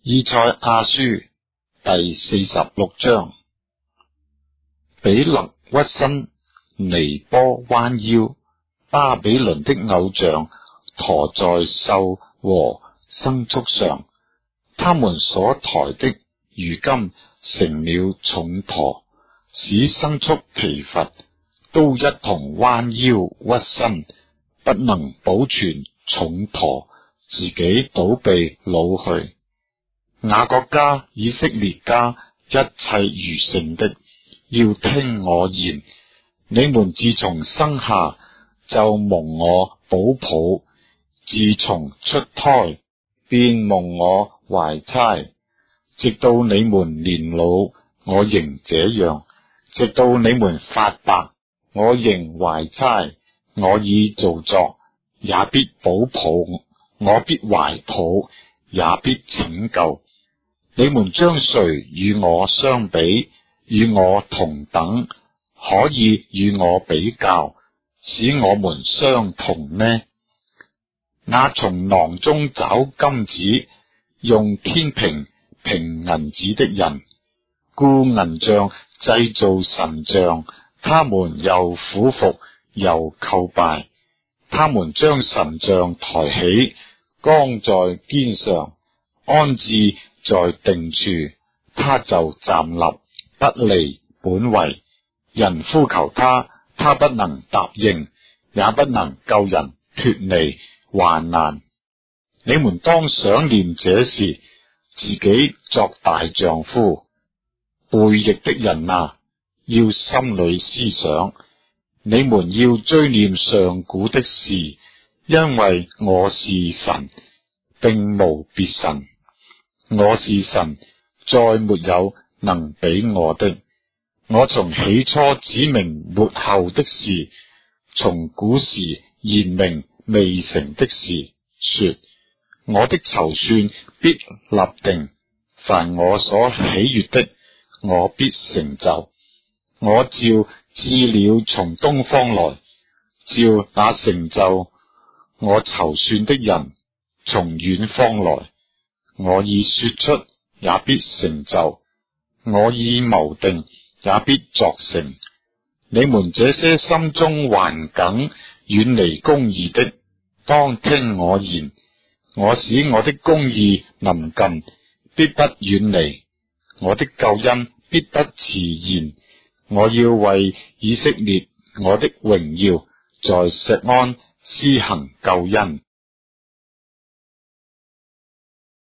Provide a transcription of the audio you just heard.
以賽亞書第46章。比勒屈身，尼波彎腰，巴比倫的偶像馱在獸和牲畜上，他們所抬的如今成了重馱，使牲畜疲乏，都一同彎腰屈身，不能保存重馱，自己倒被擄去。雅各家、以色列家，一切餘剩的，要聽我言。你們自從生下就蒙我保抱，自從出胎便蒙我懷搋，直到你們年老，我仍這樣；直到你們發白，我仍懷搋。我已造作，也必保抱；我必懷抱，也必拯救。你們將誰與我相比？與我同等？可以與我比較，使我們相同呢？那從囊中找金子，用天平平銀子的人，雇銀匠製造神像，他們又俯伏又叩拜。他們將神像抬起，扛在肩上，安置在定處，他就站立，不離本位。人呼求他，他不能答應，也不能救人脫離患難。你們當想念這事，自己作大丈夫。背逆的人啊，要心裏思想，你們要追念上古的事，因為我是神，並無別神。我是神，再沒有能比我的。我從起初指明末後的事，從古時言明未成的事，說我的籌算必立定，凡我所喜悅的，我必成就。我召鷙鳥從東方來，召那成就我籌算的人從遠方來。我已說出，也必成就；我已謀定，也必作成。你們這些心中頑梗、遠離公義的，當聽我言。我使我的公義臨近，必不遠離；我的救恩必不遲延。我要為以色列我的榮耀，在錫安施行救恩。